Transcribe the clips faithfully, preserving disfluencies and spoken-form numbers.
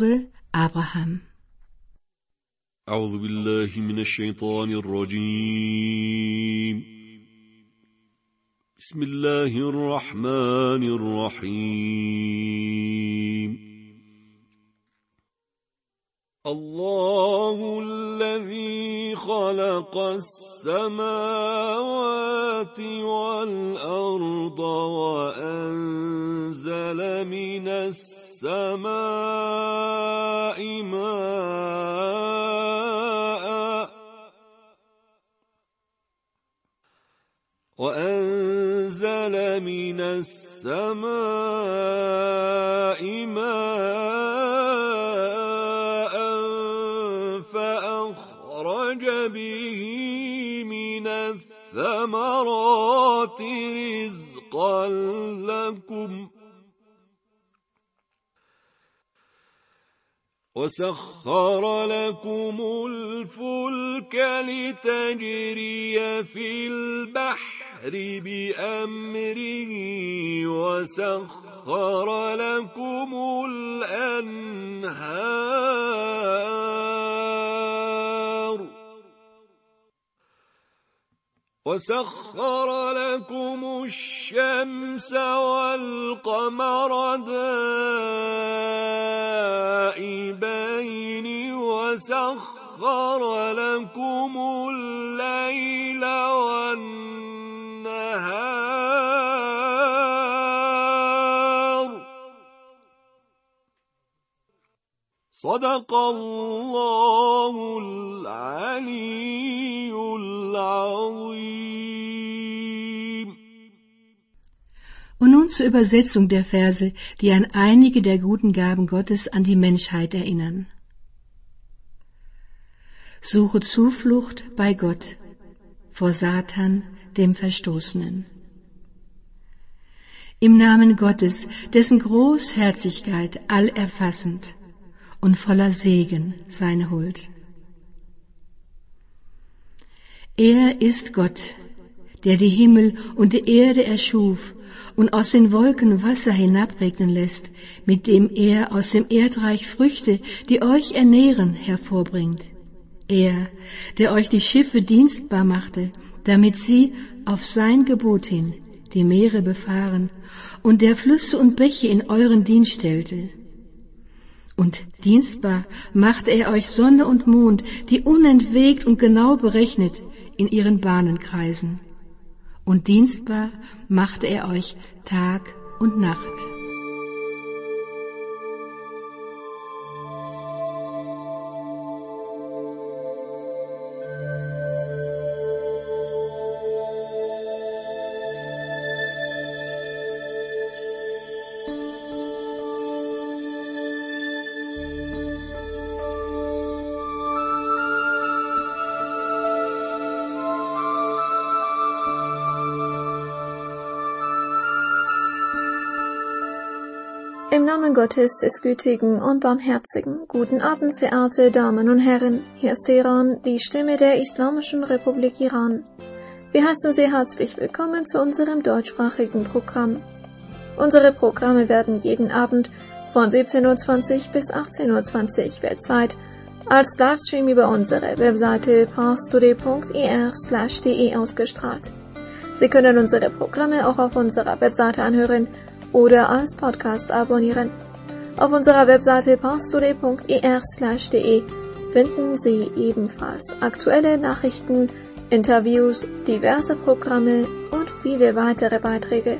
Bure Abraham. أعوذ بالله من الشيطان الرجيم. بسم الله الرحمن الرحيم. الله الذي خلق السماوات والأرض وأنزل من السماء ماء وأنزل من السماء ماء فأخرج به من الثمرات رزقا لكم وسخر لكم الفلك لتجري في البحر بأمره وسخر لكم الأنهار وسخر لكم الشمس والقمر دائبين وسخر لكم الليل والنهار صدق الله العلي العظيم. Und nun zur Übersetzung der Verse, die an einige der guten Gaben Gottes an die Menschheit erinnern. Suche Zuflucht bei Gott vor Satan, dem Verstoßenen. Im Namen Gottes, dessen Großherzigkeit allerfassend und voller Segen seine Huld. Er ist Gott, der die Himmel und die Erde erschuf und aus den Wolken Wasser hinabregnen lässt, mit dem er aus dem Erdreich Früchte, die euch ernähren, hervorbringt. Er, der euch die Schiffe dienstbar machte, damit sie auf sein Gebot hin die Meere befahren und der Flüsse und Bäche in euren Dienst stellte. Und dienstbar machte er euch Sonne und Mond, die unentwegt und genau berechnet in ihren Bahnen kreisen. Und dienstbar machte er euch Tag und Nacht. Im Namen Gottes, des Gütigen und Barmherzigen, guten Abend, verehrte Damen und Herren, hier ist Teheran, die Stimme der Islamischen Republik Iran. Wir heißen Sie herzlich willkommen zu unserem deutschsprachigen Programm. Unsere Programme werden jeden Abend von siebzehn Uhr zwanzig bis achtzehn Uhr zwanzig Weltzeit als Livestream über unsere Webseite parstoday punkt ir slash de ausgestrahlt. Sie können unsere Programme auch auf unserer Webseite anhören oder als Podcast abonnieren. Auf unserer Webseite parstoday punkt ir slash de finden Sie ebenfalls aktuelle Nachrichten, Interviews, diverse Programme und viele weitere Beiträge.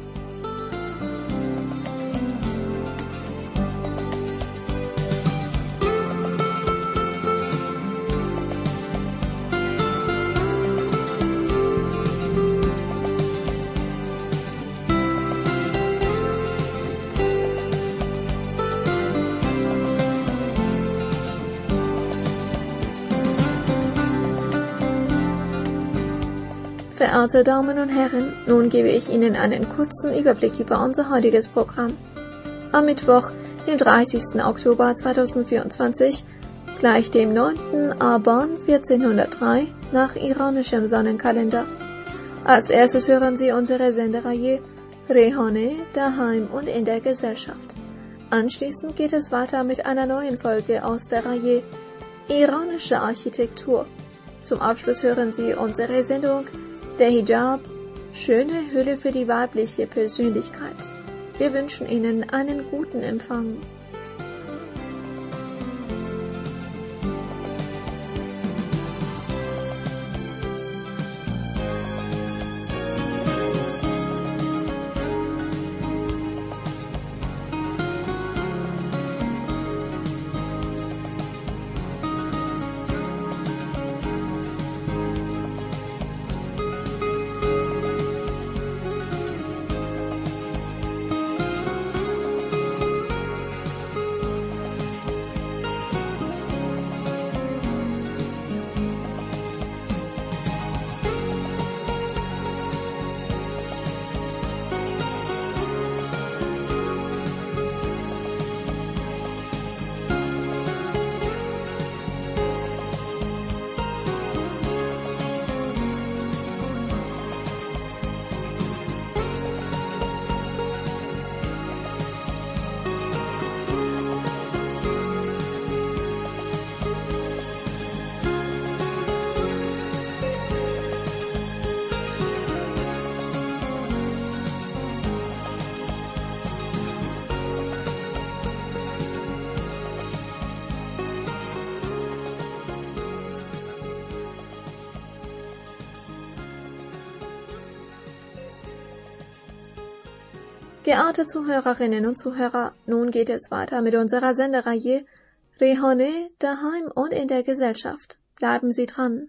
Verehrte Damen und Herren, nun gebe ich Ihnen einen kurzen Überblick über unser heutiges Programm. Am Mittwoch, dem dreißigsten Oktober zweitausendvierundzwanzig, gleich dem neunten Aban vierzehnhundertdrei nach iranischem Sonnenkalender. Als erstes hören Sie unsere Sendereihe Rehane, daheim und in der Gesellschaft. Anschließend geht es weiter mit einer neuen Folge aus der Reihe Iranische Architektur. Zum Abschluss hören Sie unsere Sendung Der Hijab, schöne Hülle für die weibliche Persönlichkeit. Wir wünschen Ihnen einen guten Empfang. Geehrte Zuhörerinnen und Zuhörer, nun geht es weiter mit unserer Sendereihe Rehane, daheim und in der Gesellschaft. Bleiben Sie dran.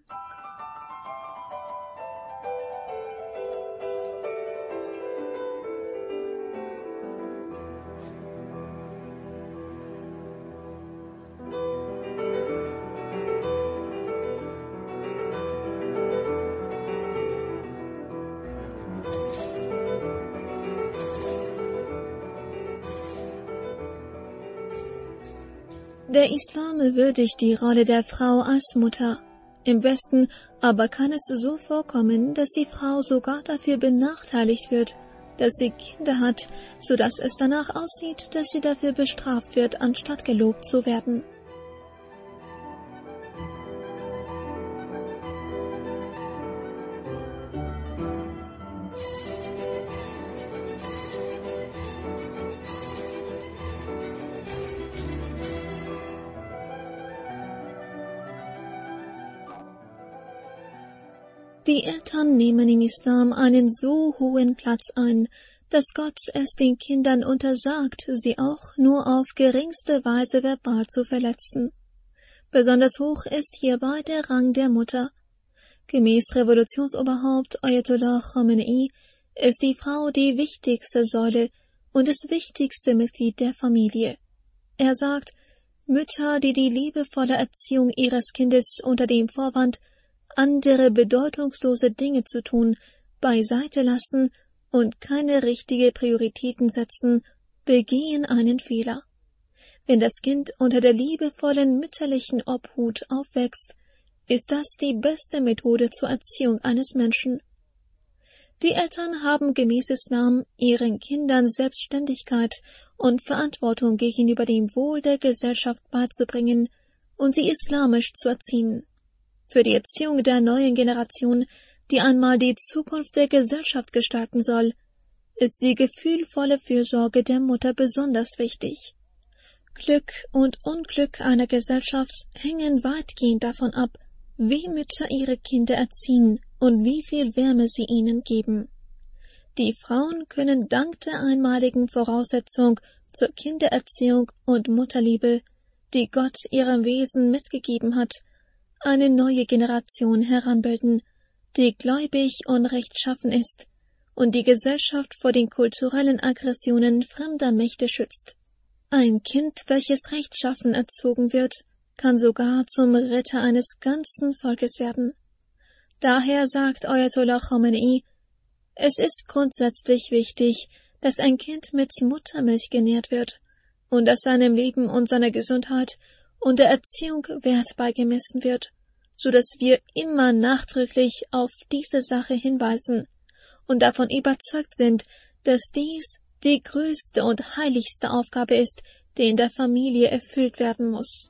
Der Islam würdigt die Rolle der Frau als Mutter. Im Westen aber kann es so vorkommen, dass die Frau sogar dafür benachteiligt wird, dass sie Kinder hat, so dass es danach aussieht, dass sie dafür bestraft wird, anstatt gelobt zu werden. Die Eltern nehmen im Islam einen so hohen Platz ein, dass Gott es den Kindern untersagt, sie auch nur auf geringste Weise verbal zu verletzen. Besonders hoch ist hierbei der Rang der Mutter. Gemäß Revolutionsoberhaupt Ayatollah Khamenei ist die Frau die wichtigste Säule und das wichtigste Mitglied der Familie. Er sagt, Mütter, die die liebevolle Erziehung ihres Kindes unter dem Vorwand, andere bedeutungslose Dinge zu tun, beiseite lassen und keine richtige Prioritäten setzen, begehen einen Fehler. Wenn das Kind unter der liebevollen mütterlichen Obhut aufwächst, ist das die beste Methode zur Erziehung eines Menschen. Die Eltern haben gemäß Islam ihren Kindern Selbstständigkeit und Verantwortung gegenüber dem Wohl der Gesellschaft beizubringen und sie islamisch zu erziehen. Für die Erziehung der neuen Generation, die einmal die Zukunft der Gesellschaft gestalten soll, ist die gefühlvolle Fürsorge der Mutter besonders wichtig. Glück und Unglück einer Gesellschaft hängen weitgehend davon ab, wie Mütter ihre Kinder erziehen und wie viel Wärme sie ihnen geben. Die Frauen können dank der einmaligen Voraussetzung zur Kindererziehung und Mutterliebe, die Gott ihrem Wesen mitgegeben hat, eine neue Generation heranbilden, die gläubig und rechtschaffen ist und die Gesellschaft vor den kulturellen Aggressionen fremder Mächte schützt. Ein Kind, welches rechtschaffen erzogen wird, kann sogar zum Retter eines ganzen Volkes werden. Daher sagt Ayatollah Khamenei, es ist grundsätzlich wichtig, dass ein Kind mit Muttermilch genährt wird und dass seinem Leben und seiner Gesundheit und der Erziehung Wert beigemessen wird, so dass wir immer nachdrücklich auf diese Sache hinweisen und davon überzeugt sind, dass dies die größte und heiligste Aufgabe ist, die in der Familie erfüllt werden muss.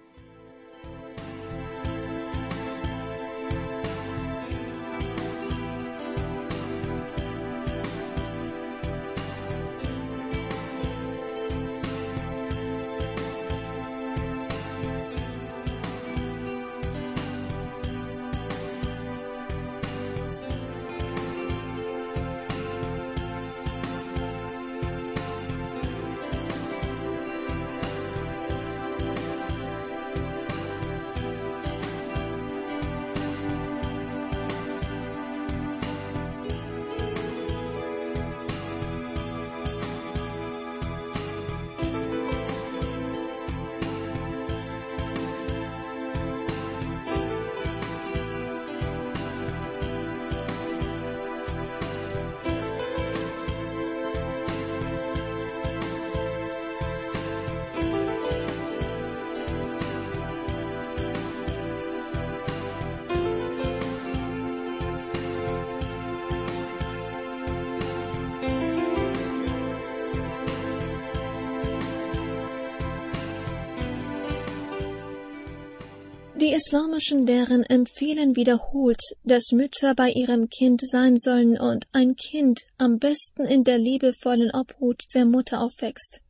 Die islamischen Lehren empfehlen wiederholt, dass Mütter bei ihrem Kind sein sollen und ein Kind am besten in der liebevollen Obhut der Mutter aufwächst.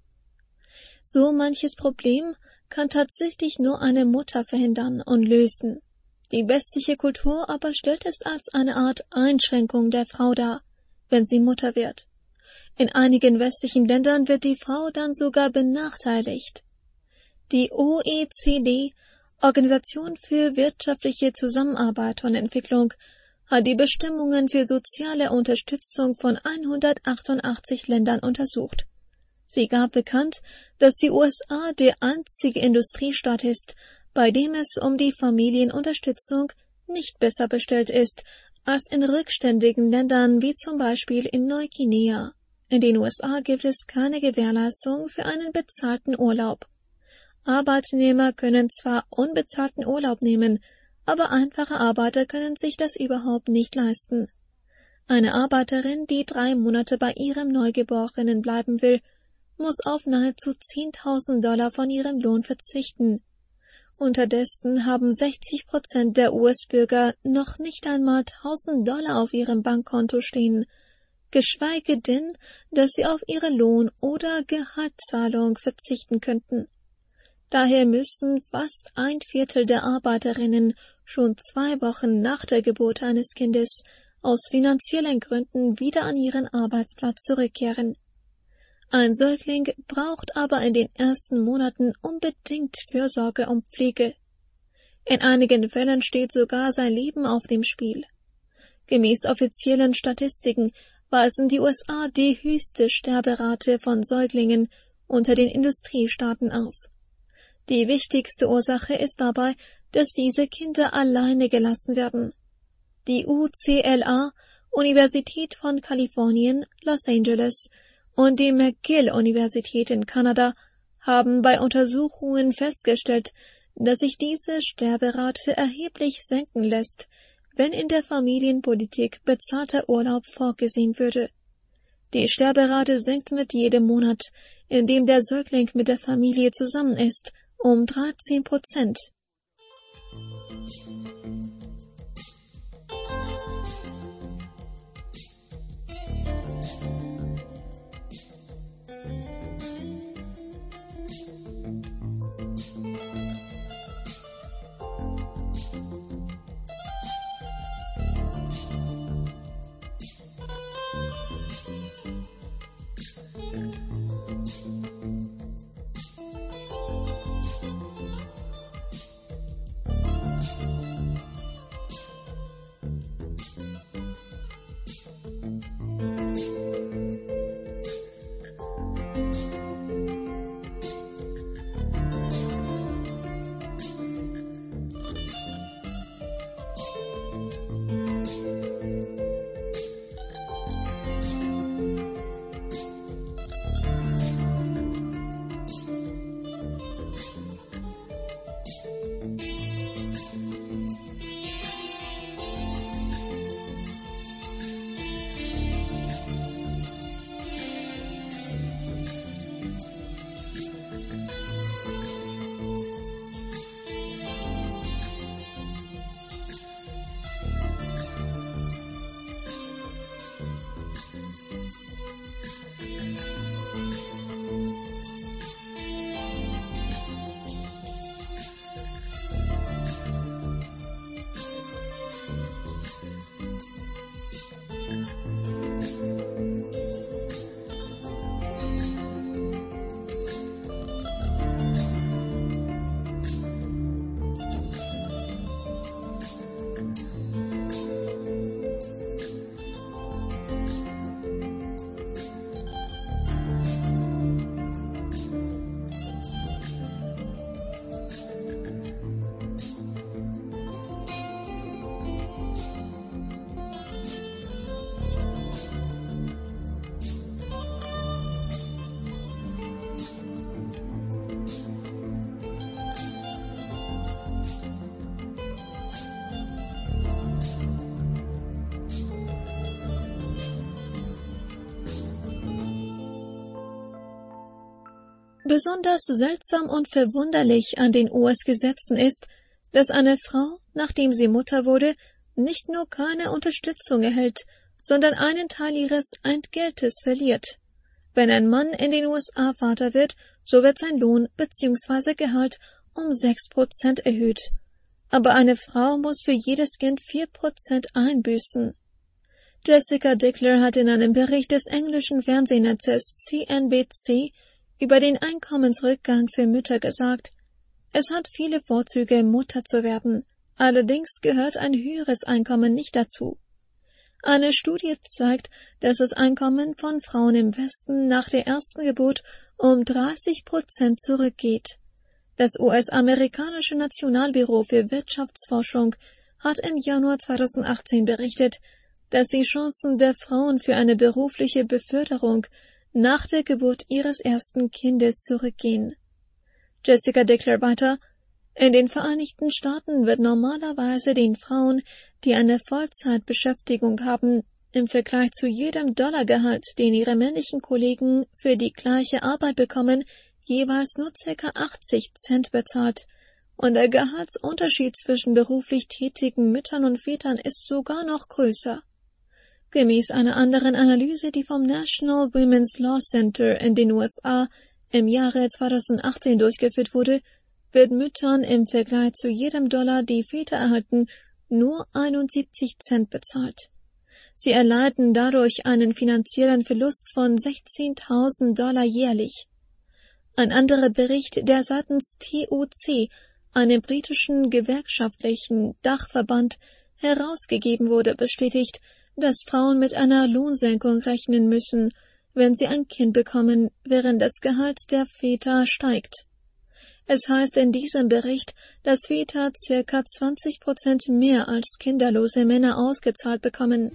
So manches Problem kann tatsächlich nur eine Mutter verhindern und lösen. Die westliche Kultur aber stellt es als eine Art Einschränkung der Frau dar, wenn sie Mutter wird. In einigen westlichen Ländern wird die Frau dann sogar benachteiligt. Die O E C D, Organisation für wirtschaftliche Zusammenarbeit und Entwicklung, hat die Bestimmungen für soziale Unterstützung von hundertachtundachtzig Ländern untersucht. Sie gab bekannt, dass die U S A der einzige Industriestaat ist, bei dem es um die Familienunterstützung nicht besser bestellt ist als in rückständigen Ländern wie zum Beispiel in Neuguinea. In den U S A gibt es keine Gewährleistung für einen bezahlten Urlaub. Arbeitnehmer können zwar unbezahlten Urlaub nehmen, aber einfache Arbeiter können sich das überhaupt nicht leisten. Eine Arbeiterin, die drei Monate bei ihrem Neugeborenen bleiben will, muss auf nahezu zehntausend Dollar von ihrem Lohn verzichten. Unterdessen haben sechzig Prozent der U S-Bürger noch nicht einmal tausend Dollar auf ihrem Bankkonto stehen, geschweige denn, dass sie auf ihre Lohn- oder Gehaltszahlung verzichten könnten. Daher müssen fast ein Viertel der Arbeiterinnen schon zwei Wochen nach der Geburt eines Kindes aus finanziellen Gründen wieder an ihren Arbeitsplatz zurückkehren. Ein Säugling braucht aber in den ersten Monaten unbedingt Fürsorge und Pflege. In einigen Fällen steht sogar sein Leben auf dem Spiel. Gemäß offiziellen Statistiken weisen die U S A die höchste Sterberate von Säuglingen unter den Industriestaaten auf. Die wichtigste Ursache ist dabei, dass diese Kinder alleine gelassen werden. Die U C L A, Universität von Kalifornien, Los Angeles, und die McGill-Universität in Kanada haben bei Untersuchungen festgestellt, dass sich diese Sterberate erheblich senken lässt, wenn in der Familienpolitik bezahlter Urlaub vorgesehen würde. Die Sterberate sinkt mit jedem Monat, in dem der Säugling mit der Familie zusammen ist, um dreizehn Prozent. Besonders seltsam und verwunderlich an den U S-Gesetzen ist, dass eine Frau, nachdem sie Mutter wurde, nicht nur keine Unterstützung erhält, sondern einen Teil ihres Entgeltes verliert. Wenn ein Mann in den U S A Vater wird, so wird sein Lohn bzw. Gehalt um sechs Prozent erhöht. Aber eine Frau muss für jedes Kind vier Prozent einbüßen. Jessica Dickler hat in einem Bericht des englischen Fernsehnetzes C N B C über den Einkommensrückgang für Mütter gesagt, es hat viele Vorzüge, Mutter zu werden, allerdings gehört ein höheres Einkommen nicht dazu. Eine Studie zeigt, dass das Einkommen von Frauen im Westen nach der ersten Geburt um dreißig Prozent zurückgeht. Das U S-amerikanische Nationalbüro für Wirtschaftsforschung hat im Januar zweitausendachtzehn berichtet, dass die Chancen der Frauen für eine berufliche Beförderung nach der Geburt ihres ersten Kindes zurückgehen. Jessica Dickler weiter: In den Vereinigten Staaten wird normalerweise den Frauen, die eine Vollzeitbeschäftigung haben, im Vergleich zu jedem Dollargehalt, den ihre männlichen Kollegen für die gleiche Arbeit bekommen, jeweils nur ca. achtzig Cent bezahlt, und der Gehaltsunterschied zwischen beruflich tätigen Müttern und Vätern ist sogar noch größer. Gemäß einer anderen Analyse, die vom National Women's Law Center in den U S A im Jahre zweitausendachtzehn durchgeführt wurde, wird Müttern im Vergleich zu jedem Dollar, die Väter erhalten, nur einundsiebzig Cent bezahlt. Sie erleiden dadurch einen finanziellen Verlust von sechzehntausend Dollar jährlich. Ein anderer Bericht, der seitens T O C, einem britischen gewerkschaftlichen Dachverband, herausgegeben wurde, bestätigt, dass Frauen mit einer Lohnsenkung rechnen müssen, wenn sie ein Kind bekommen, während das Gehalt der Väter steigt. Es heißt in diesem Bericht, dass Väter circa zwanzig Prozent mehr als kinderlose Männer ausgezahlt bekommen.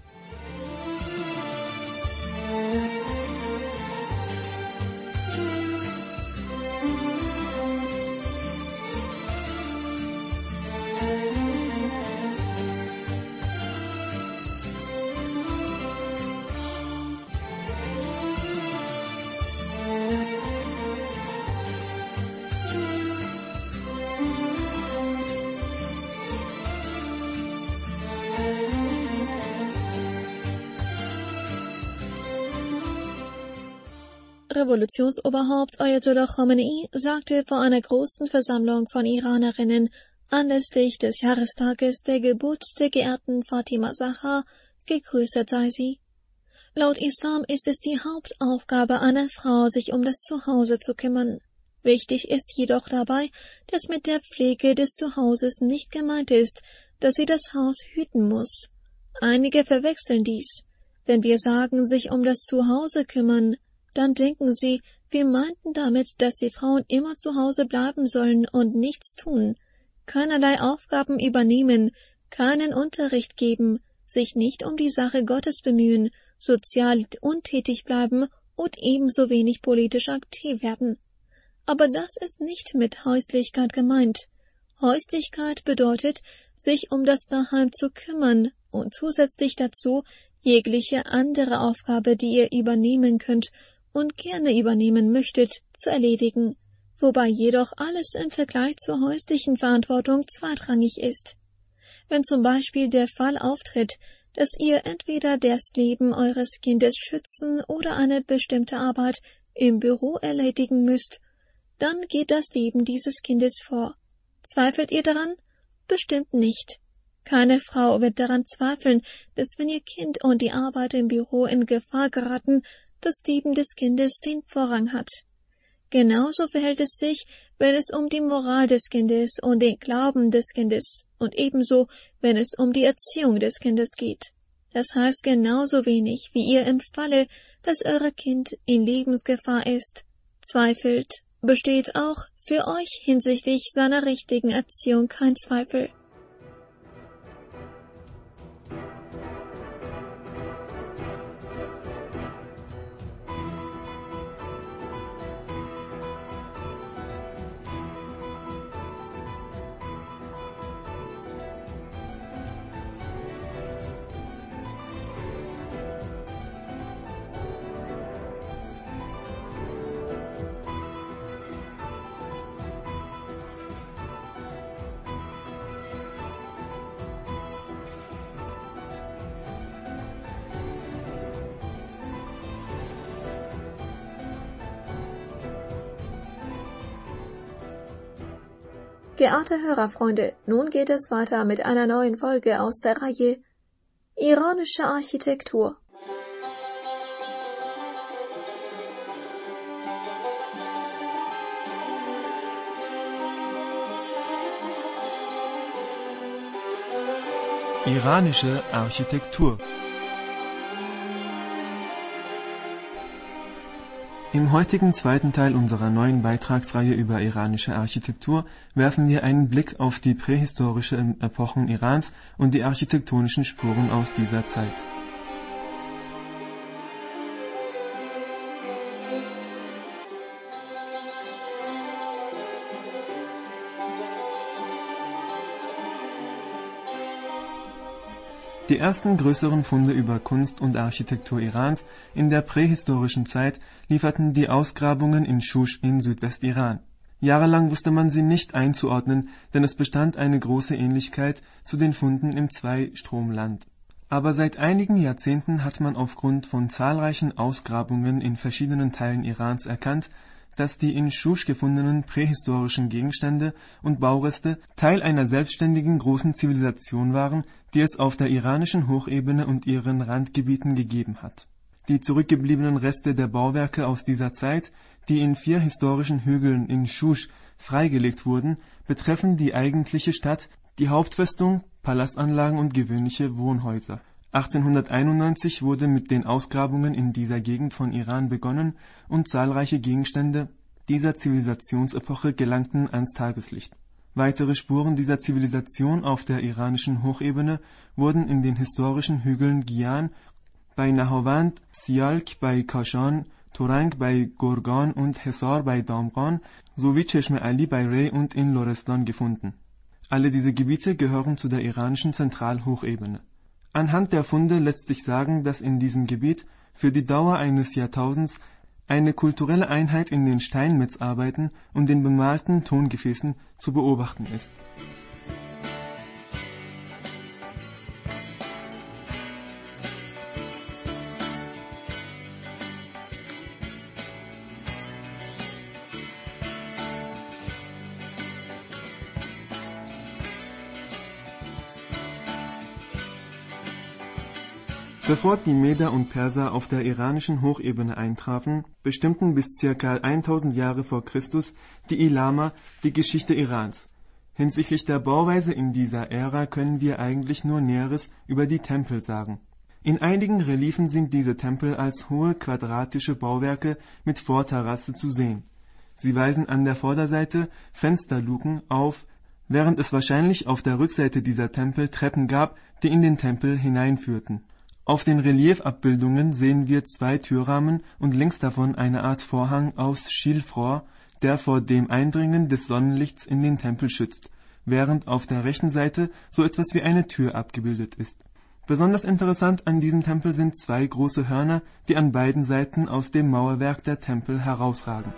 Revolutionsoberhaupt Ayatollah Khomeini sagte vor einer großen Versammlung von Iranerinnen anlässlich des Jahrestages der Geburt der geehrten Fatima Zahra, gegrüßet sei sie. Laut Islam ist es die Hauptaufgabe einer Frau, sich um das Zuhause zu kümmern. Wichtig ist jedoch dabei, dass mit der Pflege des Zuhauses nicht gemeint ist, dass sie das Haus hüten muss. Einige verwechseln dies. Wenn wir sagen, sich um das Zuhause kümmern, dann denken sie, wir meinten damit, dass die Frauen immer zu Hause bleiben sollen und nichts tun, keinerlei Aufgaben übernehmen, keinen Unterricht geben, sich nicht um die Sache Gottes bemühen, sozial untätig bleiben und ebenso wenig politisch aktiv werden. Aber das ist nicht mit Häuslichkeit gemeint. Häuslichkeit bedeutet, sich um das Daheim zu kümmern und zusätzlich dazu jegliche andere Aufgabe, die ihr übernehmen könnt und gerne übernehmen möchtet, zu erledigen, wobei jedoch alles im Vergleich zur häuslichen Verantwortung zweitrangig ist. Wenn zum Beispiel der Fall auftritt, dass ihr entweder das Leben eures Kindes schützen oder eine bestimmte Arbeit im Büro erledigen müsst, dann geht das Leben dieses Kindes vor. Zweifelt ihr daran? Bestimmt nicht. Keine Frau wird daran zweifeln, dass wenn ihr Kind und die Arbeit im Büro in Gefahr geraten, das Leben des Kindes den Vorrang hat. Genauso verhält es sich, wenn es um die Moral des Kindes und den Glauben des Kindes und ebenso, wenn es um die Erziehung des Kindes geht. Das heißt genauso wenig, wie ihr im Falle, dass euer Kind in Lebensgefahr ist, zweifelt, besteht auch für euch hinsichtlich seiner richtigen Erziehung kein Zweifel. Geehrte Hörerfreunde, nun geht es weiter mit einer neuen Folge aus der Reihe Iranische Architektur. Iranische Architektur. Im heutigen zweiten Teil unserer neuen Beitragsreihe über iranische Architektur werfen wir einen Blick auf die prähistorischen Epochen Irans und die architektonischen Spuren aus dieser Zeit. Die ersten größeren Funde über Kunst und Architektur Irans in der prähistorischen Zeit lieferten die Ausgrabungen in Shush in Südwestiran. Jahrelang wusste man sie nicht einzuordnen, denn es bestand eine große Ähnlichkeit zu den Funden im Zweistromland. Aber seit einigen Jahrzehnten hat man aufgrund von zahlreichen Ausgrabungen in verschiedenen Teilen Irans erkannt, dass die in Shush gefundenen prähistorischen Gegenstände und Baureste Teil einer selbstständigen großen Zivilisation waren, die es auf der iranischen Hochebene und ihren Randgebieten gegeben hat. Die zurückgebliebenen Reste der Bauwerke aus dieser Zeit, die in vier historischen Hügeln in Shush freigelegt wurden, betreffen die eigentliche Stadt, die Hauptfestung, Palastanlagen und gewöhnliche Wohnhäuser. achtzehnhunderteinundneunzig wurde mit den Ausgrabungen in dieser Gegend von Iran begonnen und zahlreiche Gegenstände dieser Zivilisationsepoche gelangten ans Tageslicht. Weitere Spuren dieser Zivilisation auf der iranischen Hochebene wurden in den historischen Hügeln Gian bei Nahavand, Sialk bei Kashan, Turang bei Gorgan und Hesar bei Damghan sowie Cheshme Ali bei Rey und in Lorestan gefunden. Alle diese Gebiete gehören zu der iranischen Zentralhochebene. Anhand der Funde lässt sich sagen, dass in diesem Gebiet für die Dauer eines Jahrtausends eine kulturelle Einheit in den Steinmetzarbeiten und den bemalten Tongefäßen zu beobachten ist. Bevor die Meder und Perser auf der iranischen Hochebene eintrafen, bestimmten bis ca. tausend Jahre vor Christus die Ilama die Geschichte Irans. Hinsichtlich der Bauweise in dieser Ära können wir eigentlich nur Näheres über die Tempel sagen. In einigen Reliefen sind diese Tempel als hohe quadratische Bauwerke mit Vorterrasse zu sehen. Sie weisen an der Vorderseite Fensterluken auf, während es wahrscheinlich auf der Rückseite dieser Tempel Treppen gab, die in den Tempel hineinführten. Auf den Reliefabbildungen sehen wir zwei Türrahmen und links davon eine Art Vorhang aus Schilfrohr, der vor dem Eindringen des Sonnenlichts in den Tempel schützt, während auf der rechten Seite so etwas wie eine Tür abgebildet ist. Besonders interessant an diesem Tempel sind zwei große Hörner, die an beiden Seiten aus dem Mauerwerk der Tempel herausragen.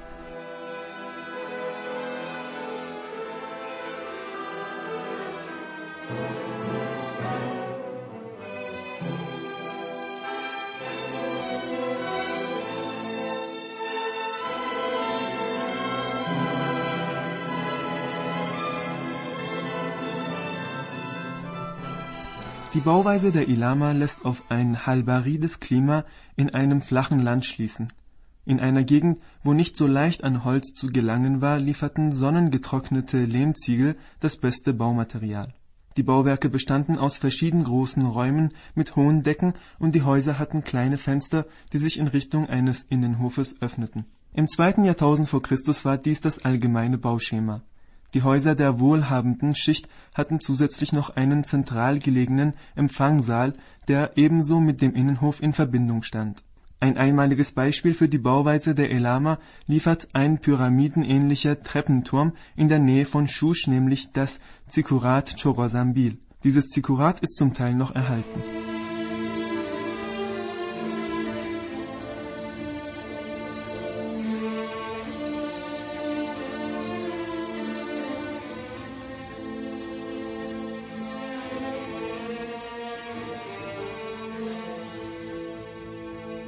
Die Bauweise der Ilama lässt auf ein halbarides Klima in einem flachen Land schließen. In einer Gegend, wo nicht so leicht an Holz zu gelangen war, lieferten sonnengetrocknete Lehmziegel das beste Baumaterial. Die Bauwerke bestanden aus verschieden großen Räumen mit hohen Decken und die Häuser hatten kleine Fenster, die sich in Richtung eines Innenhofes öffneten. Im zweiten Jahrtausend vor Christus war dies das allgemeine Bauschema. Die Häuser der wohlhabenden Schicht hatten zusätzlich noch einen zentral gelegenen Empfangssaal, der ebenso mit dem Innenhof in Verbindung stand. Ein einmaliges Beispiel für die Bauweise der Ilama liefert ein pyramidenähnlicher Treppenturm in der Nähe von Shush, nämlich das Zikurat Choghorzambil. Dieses Zikurat ist zum Teil noch erhalten.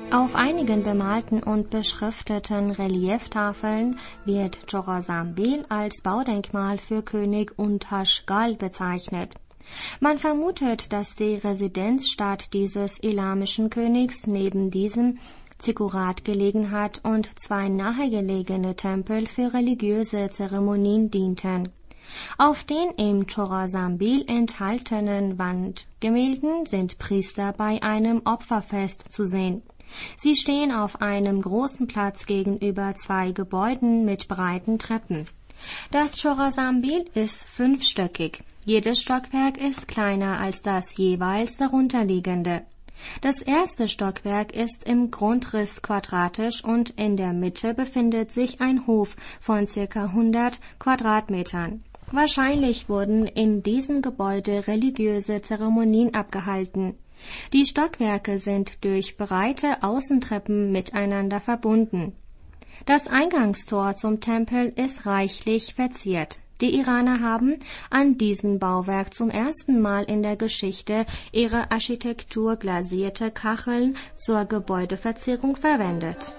Auf einigen bemalten und beschrifteten Relieftafeln wird Chorasambel als Baudenkmal für König Untashgal bezeichnet. Man vermutet, dass die Residenzstadt dieses elamischen Königs neben diesem Zikkurat gelegen hat und zwei nahegelegene Tempel für religiöse Zeremonien dienten. Auf den im Chorasambel enthaltenen Wandgemälden sind Priester bei einem Opferfest zu sehen. Sie stehen auf einem großen Platz gegenüber zwei Gebäuden mit breiten Treppen. Das Chorasambel ist fünfstöckig. Jedes Stockwerk ist kleiner als das jeweils darunterliegende. Das erste Stockwerk ist im Grundriss quadratisch und in der Mitte befindet sich ein Hof von circa hundert Quadratmetern. Wahrscheinlich wurden in diesem Gebäude religiöse Zeremonien abgehalten. Die Stockwerke sind durch breite Außentreppen miteinander verbunden. Das Eingangstor zum Tempel ist reichlich verziert. Die Iraner haben an diesem Bauwerk zum ersten Mal in der Geschichte ihre architekturglasierte Kacheln zur Gebäudeverzierung verwendet.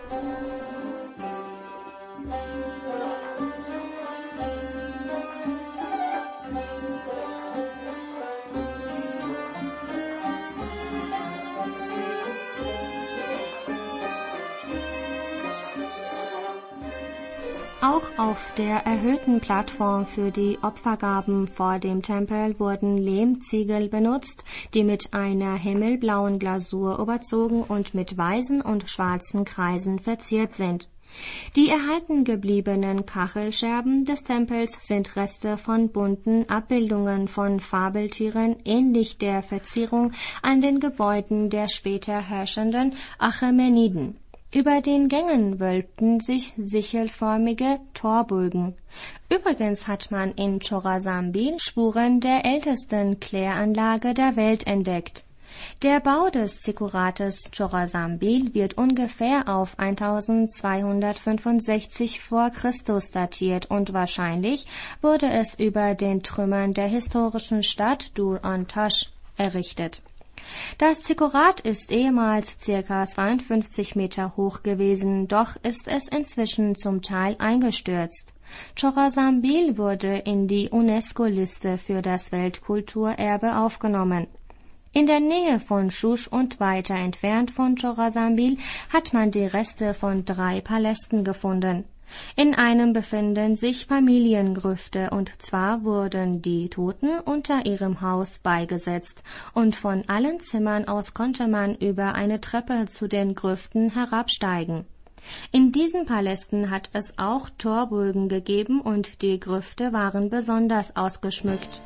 Auch auf der erhöhten Plattform für die Opfergaben vor dem Tempel wurden Lehmziegel benutzt, die mit einer himmelblauen Glasur überzogen und mit weißen und schwarzen Kreisen verziert sind. Die erhalten gebliebenen Kachelscherben des Tempels sind Reste von bunten Abbildungen von Fabeltieren, ähnlich der Verzierung an den Gebäuden der später herrschenden Achämeniden. Über den Gängen wölbten sich sichelförmige Torbögen. Übrigens hat man in Chorasambel Spuren der ältesten Kläranlage der Welt entdeckt. Der Bau des Zikkurates Chorasambel wird ungefähr auf eintausendzweihundertfünfundsechzig vor Christus datiert und wahrscheinlich wurde es über den Trümmern der historischen Stadt Dur-an-Tasch errichtet. Das Zikkurat ist ehemals circa zweiundfünfzig Meter hoch gewesen, doch ist es inzwischen zum Teil eingestürzt. Chorasambel wurde in die UNESCO-Liste für das Weltkulturerbe aufgenommen. In der Nähe von Shush und weiter entfernt von Chorasambel hat man die Reste von drei Palästen gefunden. In einem befinden sich Familiengrüfte, und zwar wurden die Toten unter ihrem Haus beigesetzt, und von allen Zimmern aus konnte man über eine Treppe zu den Grüften herabsteigen. In diesen Palästen hat es auch Torbögen gegeben und die Grüfte waren besonders ausgeschmückt.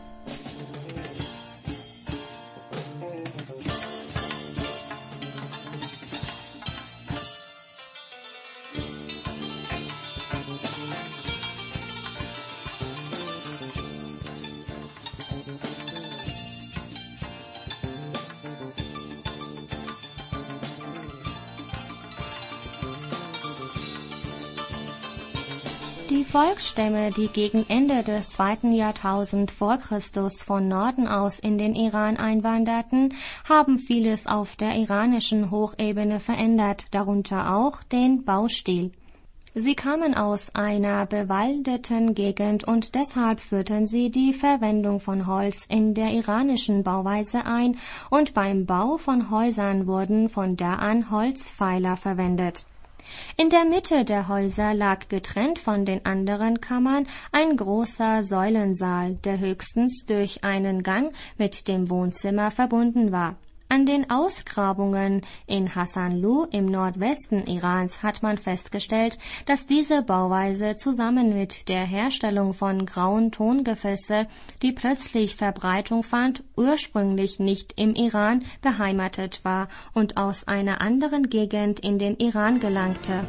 Die Volksstämme, die gegen Ende des zweiten Jahrtausends vor Christus von Norden aus in den Iran einwanderten, haben vieles auf der iranischen Hochebene verändert, darunter auch den Baustil. Sie kamen aus einer bewaldeten Gegend und deshalb führten sie die Verwendung von Holz in der iranischen Bauweise ein und beim Bau von Häusern wurden von da an Holzpfeiler verwendet. In der Mitte der Häuser lag getrennt von den anderen Kammern ein großer Säulensaal, der höchstens durch einen Gang mit dem Wohnzimmer verbunden war. An den Ausgrabungen in Hasanlu im Nordwesten Irans hat man festgestellt, dass diese Bauweise zusammen mit der Herstellung von grauen Tongefäße, die plötzlich Verbreitung fand, ursprünglich nicht im Iran beheimatet war und aus einer anderen Gegend in den Iran gelangte.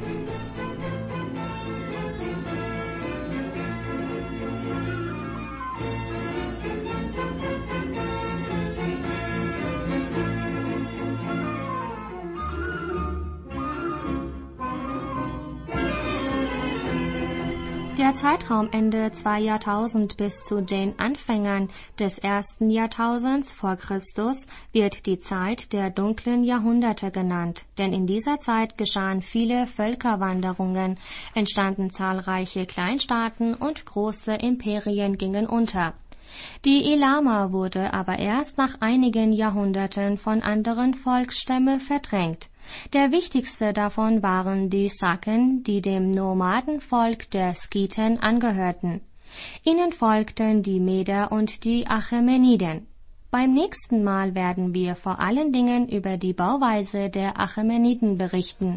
Der Zeitraum Ende zwei Jahrtausend bis zu den Anfängen des ersten Jahrtausends vor Christus wird die Zeit der dunklen Jahrhunderte genannt, denn in dieser Zeit geschahen viele Völkerwanderungen, entstanden zahlreiche Kleinstaaten und große Imperien gingen unter. Die Elama wurde aber erst nach einigen Jahrhunderten von anderen Volksstämmen verdrängt. Der wichtigste davon waren die Saken, die dem Nomadenvolk der Skiten angehörten. Ihnen folgten die Meder und die Achämeniden. Beim nächsten Mal werden wir vor allen Dingen über die Bauweise der Achämeniden berichten.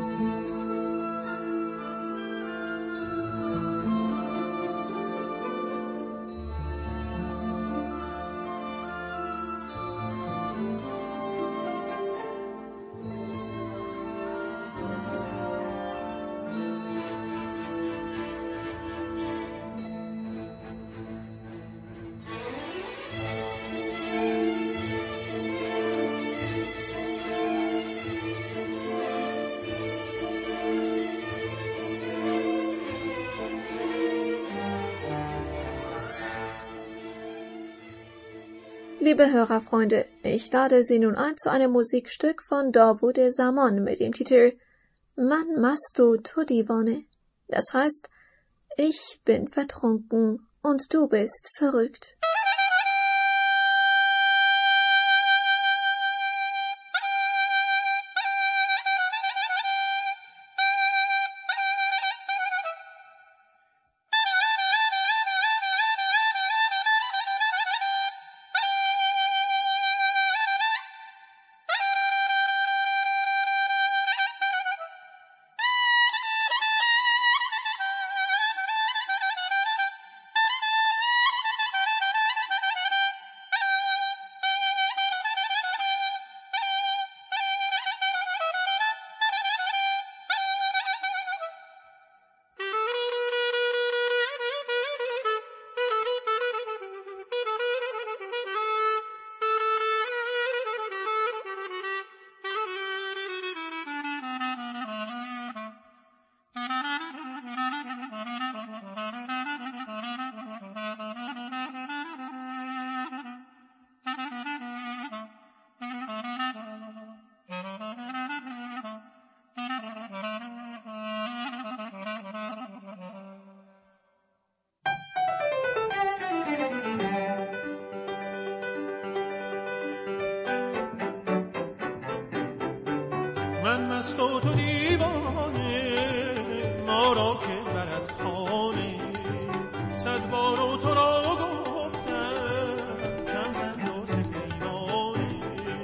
Liebe Hörerfreunde, ich lade Sie nun ein zu einem Musikstück von Dorbude Samon mit dem Titel Man mastu tu divane. Das heißt, ich bin vertrunken und du bist verrückt. من مست و تو دیوانه ما را که برد خانه صد بار و تو را گفتم کم زن و سپیمانه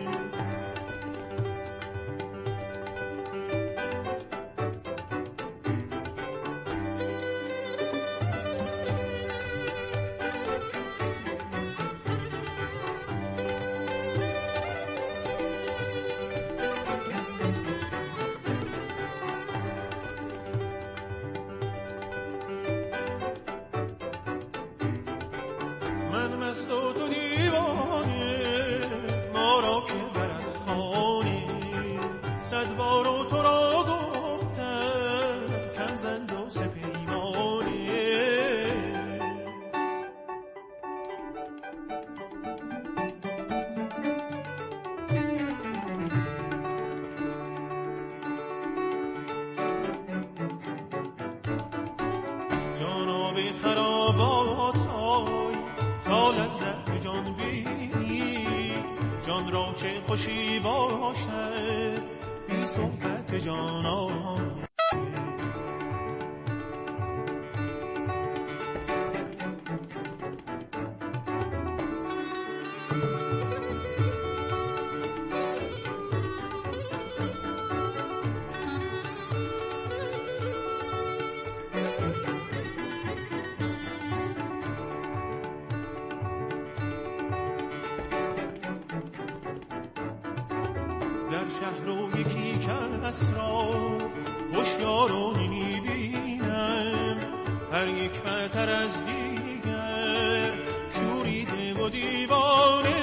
مست و تو دیوانه ما را که برد خانه صد بار و تو را گفتم کم زن و سپیمانه جانا به خرابات آی تا لذت جان بینی جان را چه خوشی باشد بی صحبت جانان در شهر و یکی کس را هوشیار و نمی بینم هر یک بهتر از دیگر شوریده و دیوانه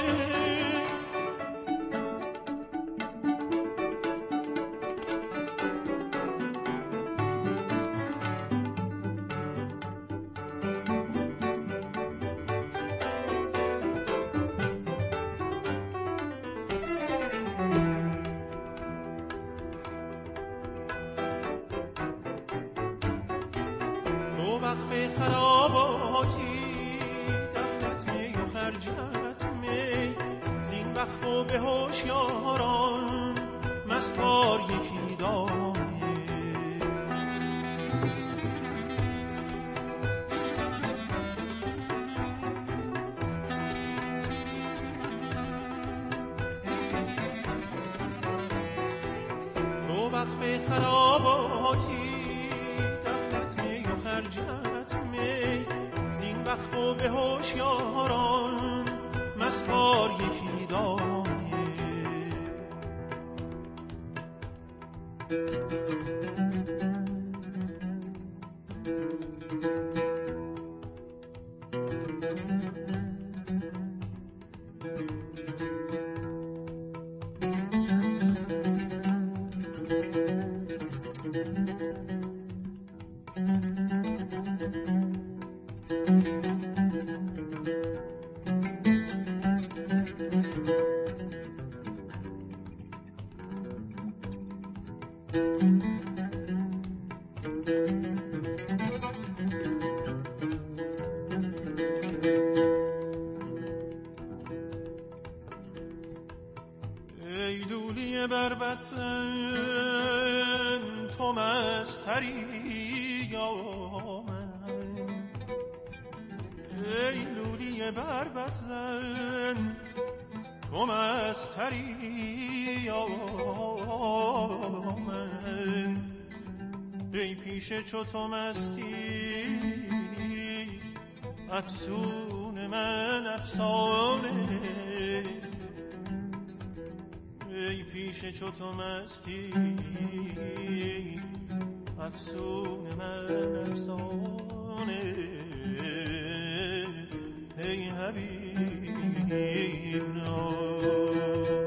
دخلت می و خرجت می، زین وقت و به هوشیاران مستار یکی دامه. تو وقف خراباتی دخلت می و خرجت می، زین وقت و به هوشیاران مستار یکی دامه. ای لولی بربطن تو مستری یا من، ای لولی بربطن تو مستری یا من، ای پیش چو تو مستی افسون من افسانه، ای پیش چو تو مستی افسون من افسانه. ای حبیب نام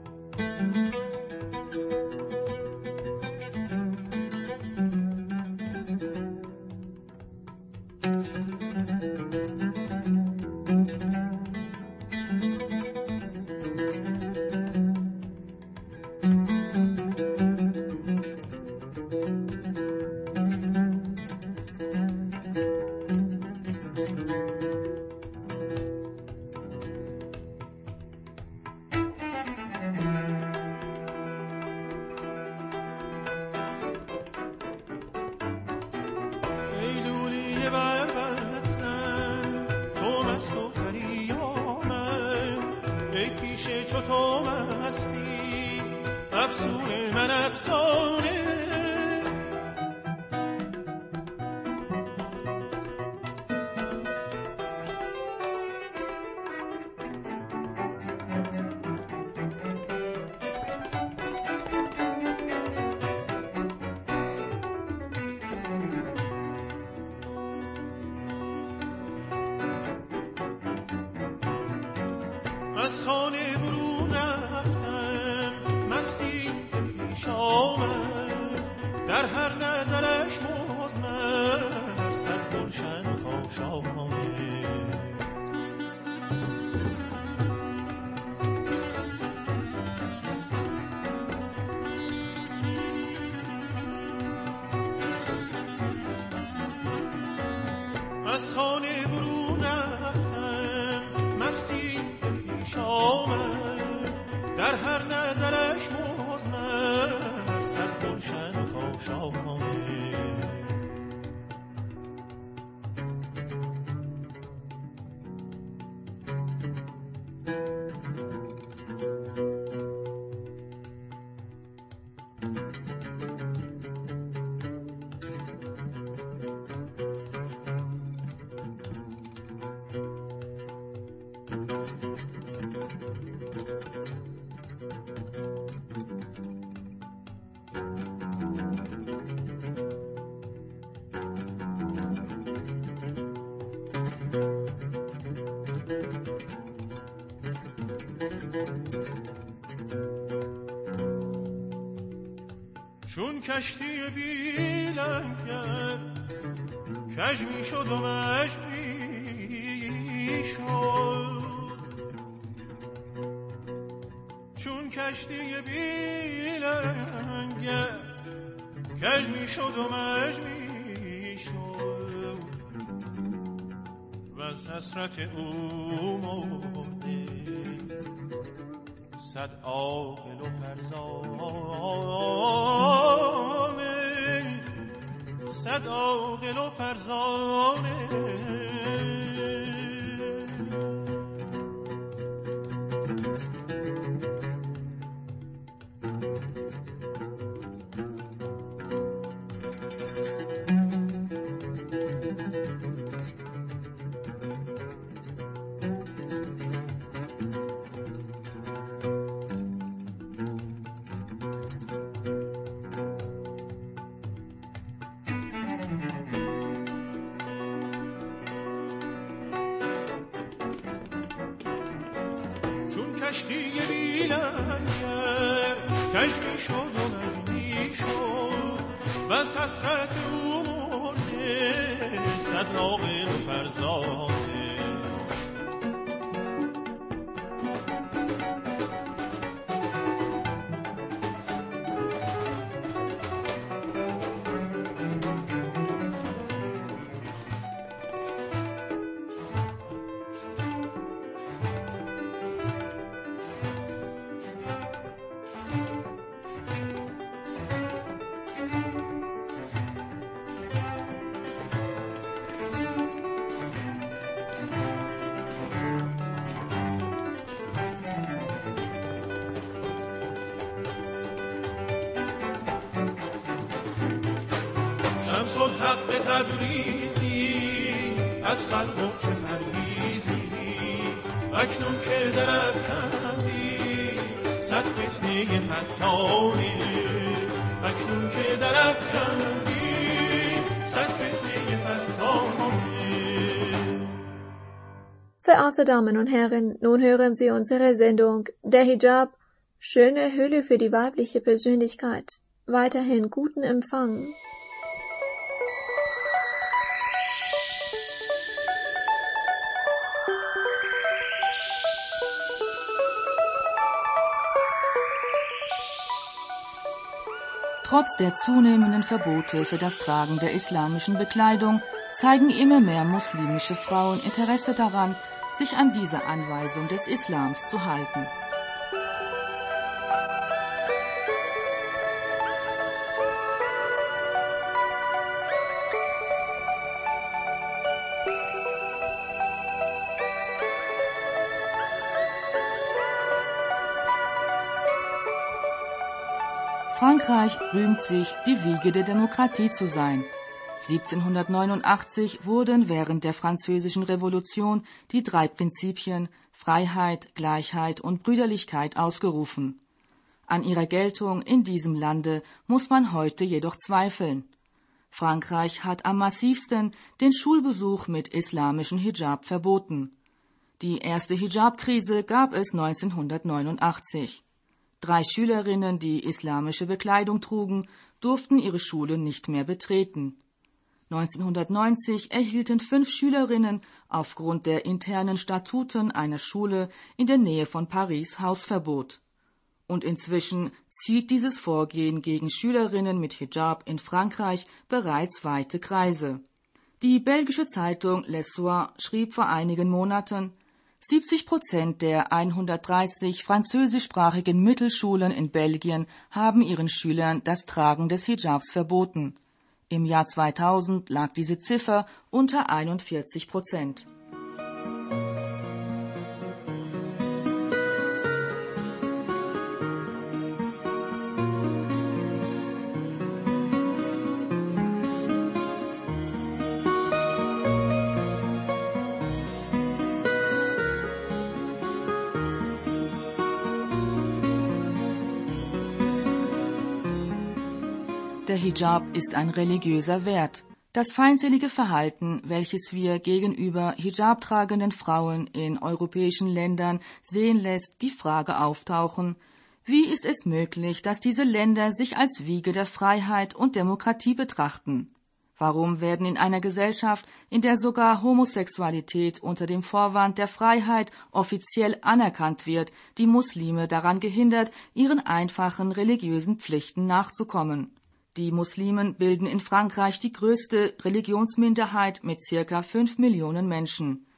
افسون من افسانه. از خانه برون رفتم مستی پیش آمد، در هر نظرش مزمر صد گلشن کاشانه. از خانه برون رفتم مستی پیش آمد، در هر نظرش مزمر صد گلشن کاشانه. چون کشتی بی لنگر کج می شد و مج می شد، چون کشتی بی لنگر کج می شد و مج می شد، از حسرت او مرده. صد عاقل و فرزانه، صد عاقل و فرزانه. کشتی بیلنگر کج می شد و مج می شد و از حسرت او مرده صد عاقل و فرزانه. شمس الحق تبریزی از خلق چه پرویزی، اکنون که درافکندی صد فتنه فتانه، اکنون که درافکندی صد فتنه فتانه. Verehrte Damen und Herren, nun hören Sie unsere Sendung Der Hijab, schöne Hülle für die weibliche Persönlichkeit. Weiterhin guten Empfang. Trotz der zunehmenden Verbote für das Tragen der islamischen Bekleidung zeigen immer mehr muslimische Frauen Interesse daran, sich an diese Anweisung des Islams zu halten. Frankreich rühmt sich, die Wiege der Demokratie zu sein. siebzehnhundertneunundachtzig wurden während der Französischen Revolution die drei Prinzipien Freiheit, Gleichheit und Brüderlichkeit ausgerufen. An ihrer Geltung in diesem Lande muss man heute jedoch zweifeln. Frankreich hat am massivsten den Schulbesuch mit islamischem Hijab verboten. Die erste Hijab-Krise gab es neunzehnhundertneunundachtzig. Drei Schülerinnen, die islamische Bekleidung trugen, durften ihre Schule nicht mehr betreten. neunzehnhundertneunzig erhielten fünf Schülerinnen aufgrund der internen Statuten einer Schule in der Nähe von Paris Hausverbot. Und inzwischen zieht dieses Vorgehen gegen Schülerinnen mit Hijab in Frankreich bereits weite Kreise. Die belgische Zeitung Le Soir schrieb vor einigen Monaten: siebzig Prozent der hundertdreißig französischsprachigen Mittelschulen in Belgien haben ihren Schülern das Tragen des Hijabs verboten. Im Jahr zweitausend lag diese Ziffer unter einundvierzig Prozent. Der Hijab ist ein religiöser Wert. Das feindselige Verhalten, welches wir gegenüber hijabtragenden Frauen in europäischen Ländern sehen lässt, die Frage auftauchen: Wie ist es möglich, dass diese Länder sich als Wiege der Freiheit und Demokratie betrachten? Warum werden in einer Gesellschaft, in der sogar Homosexualität unter dem Vorwand der Freiheit offiziell anerkannt wird, die Muslime daran gehindert, ihren einfachen religiösen Pflichten nachzukommen? Die Muslimen bilden in Frankreich die größte Religionsminderheit mit circa fünf Millionen Menschen.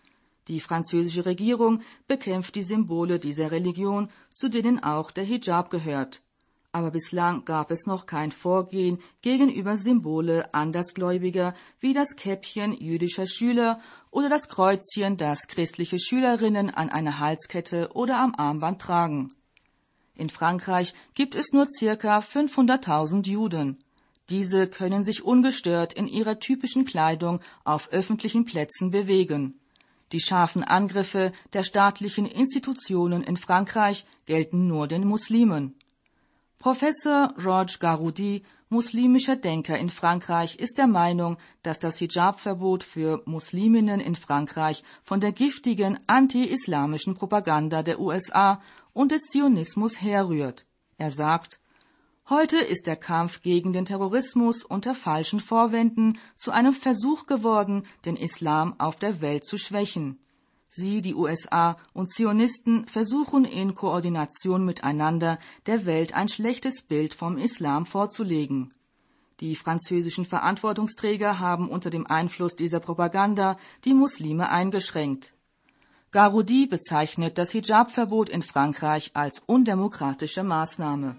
Die französische Regierung bekämpft die Symbole dieser Religion, zu denen auch der Hijab gehört. Aber bislang gab es noch kein Vorgehen gegenüber Symbole Andersgläubiger wie das Käppchen jüdischer Schüler oder das Kreuzchen, das christliche Schülerinnen an einer Halskette oder am Armband tragen. In Frankreich gibt es nur circa fünfhunderttausend Juden. Diese können sich ungestört in ihrer typischen Kleidung auf öffentlichen Plätzen bewegen. Die scharfen Angriffe der staatlichen Institutionen in Frankreich gelten nur den Muslimen. Professor Roch Garoudi, muslimischer Denker in Frankreich, ist der Meinung, dass das Hijab-Verbot für Musliminnen in Frankreich von der giftigen anti-islamischen Propaganda der U S A und des Zionismus herrührt. Er sagt: Heute ist der Kampf gegen den Terrorismus unter falschen Vorwänden zu einem Versuch geworden, den Islam auf der Welt zu schwächen. Sie, die U S A und Zionisten, versuchen in Koordination miteinander, der Welt ein schlechtes Bild vom Islam vorzulegen. Die französischen Verantwortungsträger haben unter dem Einfluss dieser Propaganda die Muslime eingeschränkt. Garoudi bezeichnet das Hijab-Verbot in Frankreich als undemokratische Maßnahme.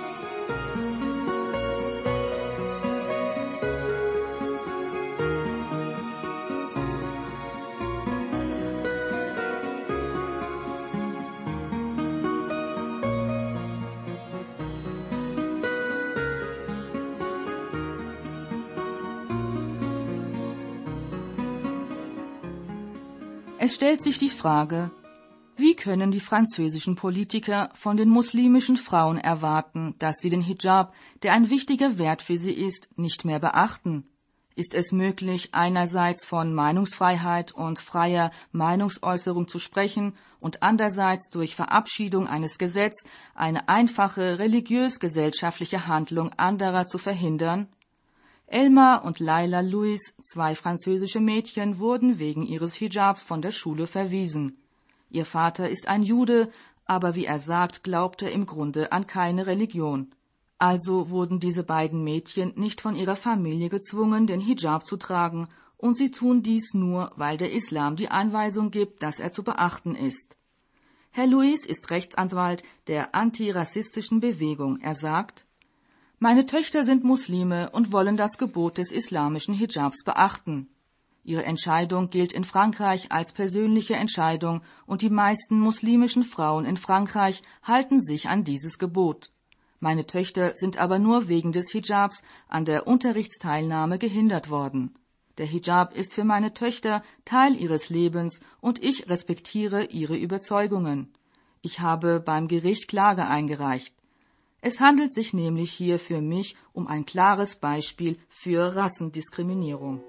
Es stellt sich die Frage, wie können die französischen Politiker von den muslimischen Frauen erwarten, dass sie den Hijab, der ein wichtiger Wert für sie ist, nicht mehr beachten? Ist es möglich, einerseits von Meinungsfreiheit und freier Meinungsäußerung zu sprechen und andererseits durch Verabschiedung eines Gesetzes eine einfache religiös-gesellschaftliche Handlung anderer zu verhindern? Elma und Laila Louis, zwei französische Mädchen, wurden wegen ihres Hijabs von der Schule verwiesen. Ihr Vater ist ein Jude, aber wie er sagt, glaubt er im Grunde an keine Religion. Also wurden diese beiden Mädchen nicht von ihrer Familie gezwungen, den Hijab zu tragen, und sie tun dies nur, weil der Islam die Anweisung gibt, dass er zu beachten ist. Herr Louis ist Rechtsanwalt der antirassistischen Bewegung. Er sagt: Meine Töchter sind Muslime und wollen das Gebot des islamischen Hijabs beachten. Ihre Entscheidung gilt in Frankreich als persönliche Entscheidung und die meisten muslimischen Frauen in Frankreich halten sich an dieses Gebot. Meine Töchter sind aber nur wegen des Hijabs an der Unterrichtsteilnahme gehindert worden. Der Hijab ist für meine Töchter Teil ihres Lebens und ich respektiere ihre Überzeugungen. Ich habe beim Gericht Klage eingereicht. Es handelt sich nämlich hier für mich um ein klares Beispiel für Rassendiskriminierung.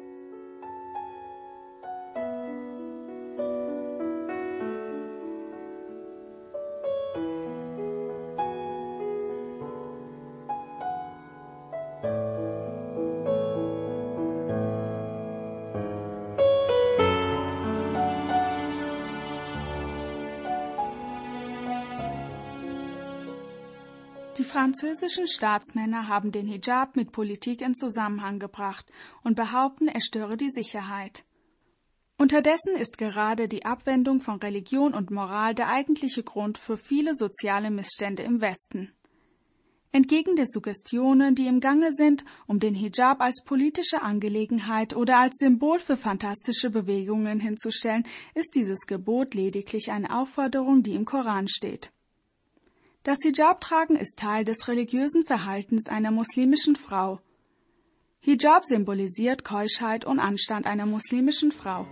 Die französischen Staatsmänner haben den Hijab mit Politik in Zusammenhang gebracht und behaupten, er störe die Sicherheit. Unterdessen ist gerade die Abwendung von Religion und Moral der eigentliche Grund für viele soziale Missstände im Westen. Entgegen der Suggestionen, die im Gange sind, um den Hijab als politische Angelegenheit oder als Symbol für fantastische Bewegungen hinzustellen, ist dieses Gebot lediglich eine Aufforderung, die im Koran steht. Das Hijab-Tragen ist Teil des religiösen Verhaltens einer muslimischen Frau. Hijab symbolisiert Keuschheit und Anstand einer muslimischen Frau.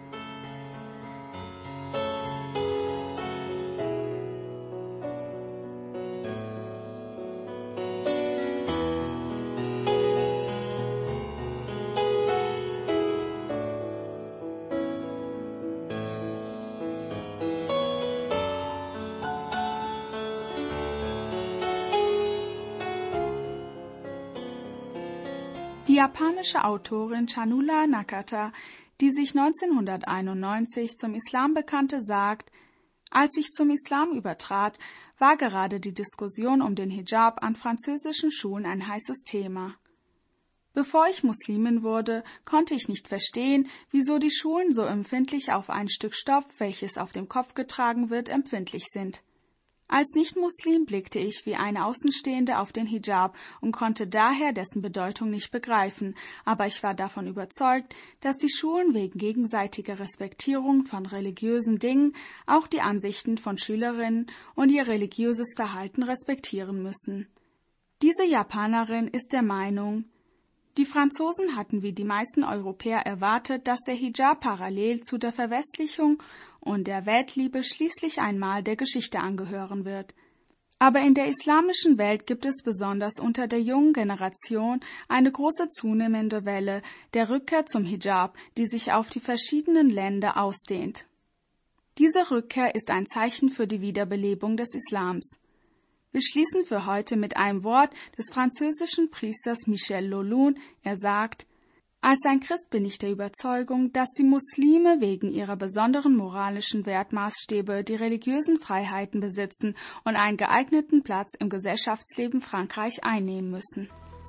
Die japanische Autorin Chanula Nakata, die sich neunzehnhunderteinundneunzig zum Islam bekannte, sagt: Als ich zum Islam übertrat, war gerade die Diskussion um den Hijab an französischen Schulen ein heißes Thema. Bevor ich Muslimin wurde, konnte ich nicht verstehen, wieso die Schulen so empfindlich auf ein Stück Stoff, welches auf dem Kopf getragen wird, empfindlich sind. Als Nicht-Muslim blickte ich wie eine Außenstehende auf den Hijab und konnte daher dessen Bedeutung nicht begreifen, aber ich war davon überzeugt, dass die Schulen wegen gegenseitiger Respektierung von religiösen Dingen auch die Ansichten von Schülerinnen und ihr religiöses Verhalten respektieren müssen. Diese Japanerin ist der Meinung, die Franzosen hatten wie die meisten Europäer erwartet, dass der Hijab parallel zu der Verwestlichung und der Weltliebe schließlich einmal der Geschichte angehören wird. Aber in der islamischen Welt gibt es besonders unter der jungen Generation eine große zunehmende Welle der Rückkehr zum Hijab, die sich auf die verschiedenen Länder ausdehnt. Diese Rückkehr ist ein Zeichen für die Wiederbelebung des Islams. Wir schließen für heute mit einem Wort des französischen Priesters Michel Lolun. Er sagt: Als ein Christ bin ich der Überzeugung, dass die Muslime wegen ihrer besonderen moralischen Wertmaßstäbe die religiösen Freiheiten besitzen und einen geeigneten Platz im Gesellschaftsleben Frankreich einnehmen müssen.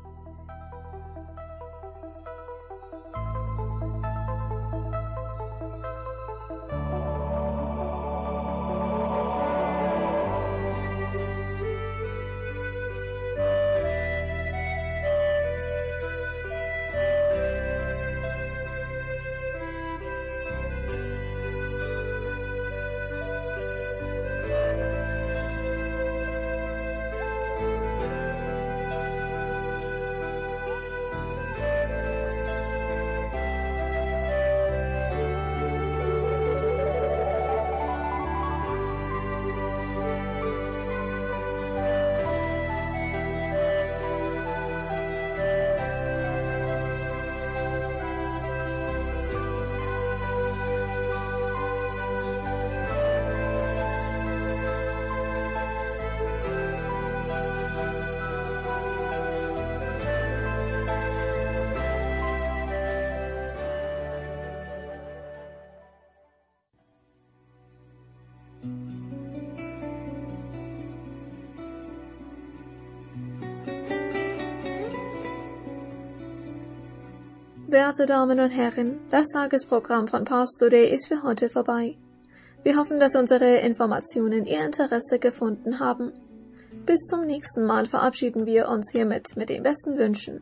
Werte Damen und Herren, das Tagesprogramm von Pars Today ist für heute vorbei. Wir hoffen, dass unsere Informationen Ihr Interesse gefunden haben. Bis zum nächsten Mal verabschieden wir uns hiermit mit den besten Wünschen.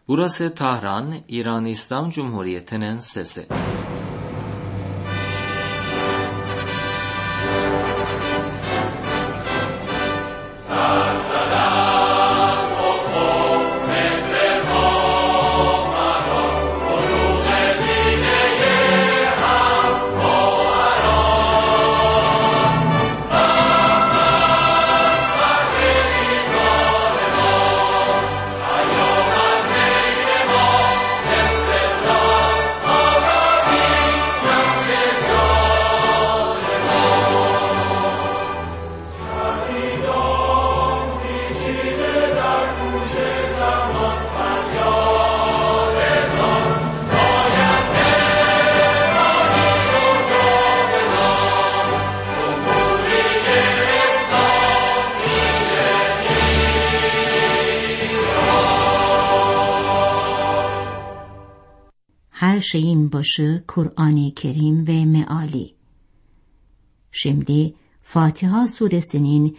Burası Tahran, İran İslam Cumhuriyeti'nin sesi. Her şeyin başı Kur'an-ı Kerim ve meali. Şimdi Fatiha suresinin